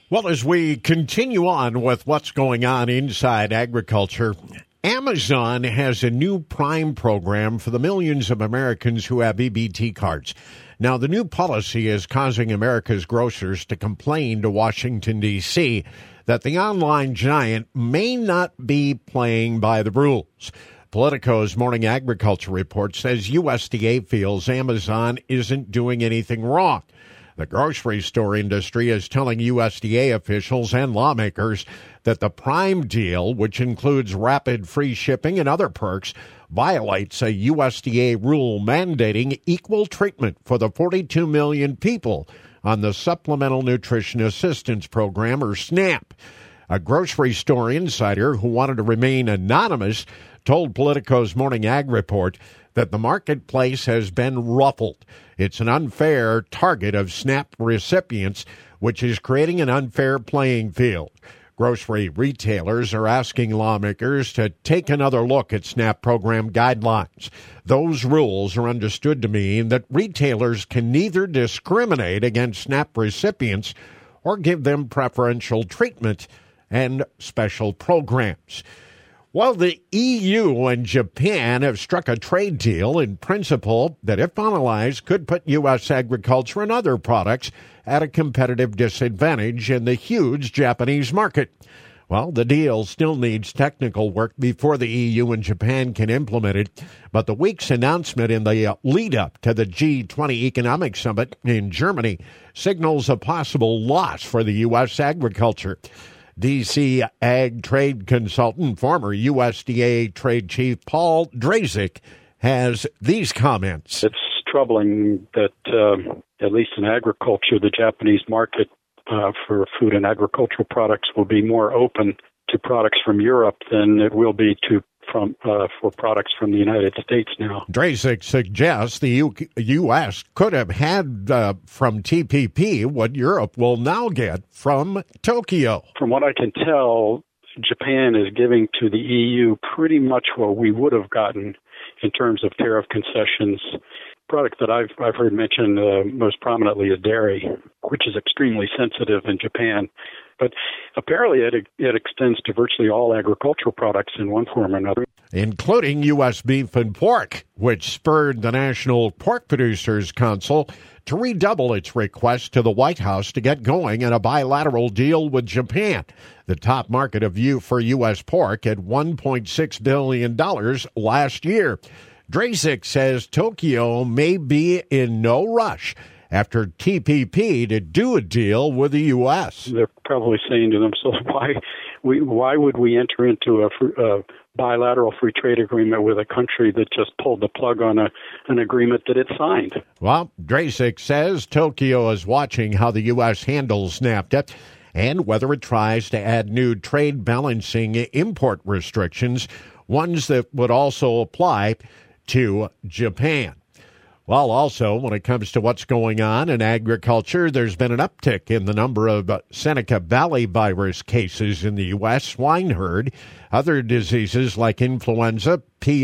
Well, as we continue on with what's going on inside agriculture, Amazon has a new Prime program for the millions of Americans who have EBT cards. Now, the new policy is causing America's grocers to complain to Washington, D.C., that the online giant may not be playing by the rules. Politico's Morning Agriculture Report says USDA feels Amazon isn't doing anything wrong. The grocery store industry is telling USDA officials and lawmakers that the Prime deal, which includes rapid free shipping and other perks, violates a USDA rule mandating equal treatment for the 42 million people on the Supplemental Nutrition Assistance Program, or SNAP. A grocery store insider who wanted to remain anonymous told Politico's Morning Ag Report that the marketplace has been ruffled. It's an unfair target of SNAP recipients, which is creating an unfair playing field. Grocery retailers are asking lawmakers to take another look at SNAP program guidelines. Those rules are understood to mean that retailers can neither discriminate against SNAP recipients or give them preferential treatment and special programs. Well, the EU and Japan have struck a trade deal in principle that, if finalized, could put U.S. agriculture and other products at a competitive disadvantage in the huge Japanese market. Well, the deal still needs technical work before the EU and Japan can implement it, but the week's announcement in the lead-up to the G20 Economic Summit in Germany signals a possible loss for the U.S. agriculture. D.C. ag trade consultant, former USDA trade chief Paul Drazek, has these comments. It's troubling that, at least in agriculture, the Japanese market for food and agricultural products will be more open to products from Europe than it will be for products from the United States now. Drazek suggests the U.S. could have had from TPP what Europe will now get from Tokyo. From what I can tell, Japan is giving to the EU pretty much what we would have gotten in terms of tariff concessions. Product that I've heard mentioned most prominently is dairy, which is extremely sensitive in Japan. But apparently it extends to virtually all agricultural products in one form or another, including U.S. beef and pork, which spurred the National Pork Producers Council to redouble its request to the White House to get going in a bilateral deal with Japan, the top market for U.S. pork, at $1.6 billion last year. Drazek says Tokyo may be in no rush after TPP to do a deal with the U.S. They're probably saying to themselves, why would we enter into a bilateral free trade agreement with a country that just pulled the plug on an agreement that it signed? Well, Drazek says Tokyo is watching how the U.S. handles SNAP and whether it tries to add new trade balancing import restrictions, ones that would also apply to Japan. Well, also, when it comes to what's going on in agriculture, there's been an uptick in the number of Seneca Valley virus cases in the U.S., swine herd, other diseases like influenza,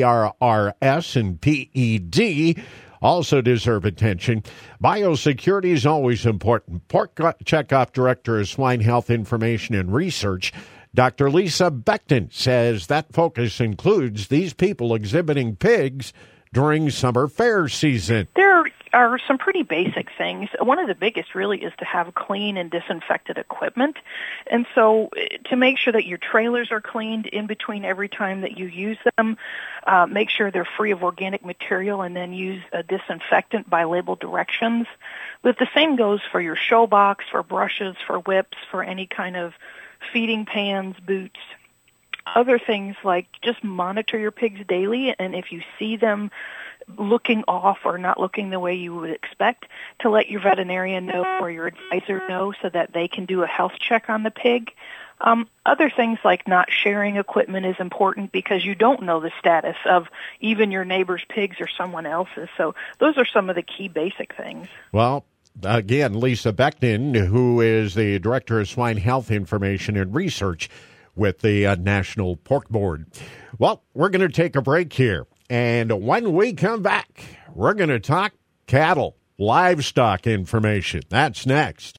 PRRS, and PED also deserve attention. Biosecurity is always important. Pork Checkoff Director of Swine Health Information and Research, Dr. Lisa Becton, says that focus includes these people exhibiting pigs during summer fair season. There are some pretty basic things. One of the biggest really is to have clean and disinfected equipment. And so to make sure that your trailers are cleaned in between every time that you use them, make sure they're free of organic material, and then use a disinfectant by label directions. But the same goes for your show box, for brushes, for whips, for any kind of feeding pans, boots. Other things like just monitor your pigs daily, and if you see them looking off or not looking the way you would expect, to let your veterinarian know or your advisor know so that they can do a health check on the pig. Other things like not sharing equipment is important because you don't know the status of even your neighbor's pigs or someone else's. So those are some of the key basic things. Well, again, Lisa Becton, who is the Director of Swine Health Information and Research with the National Pork Board. Well, we're going to take a break here. And when we come back, we're going to talk cattle, livestock information. That's next.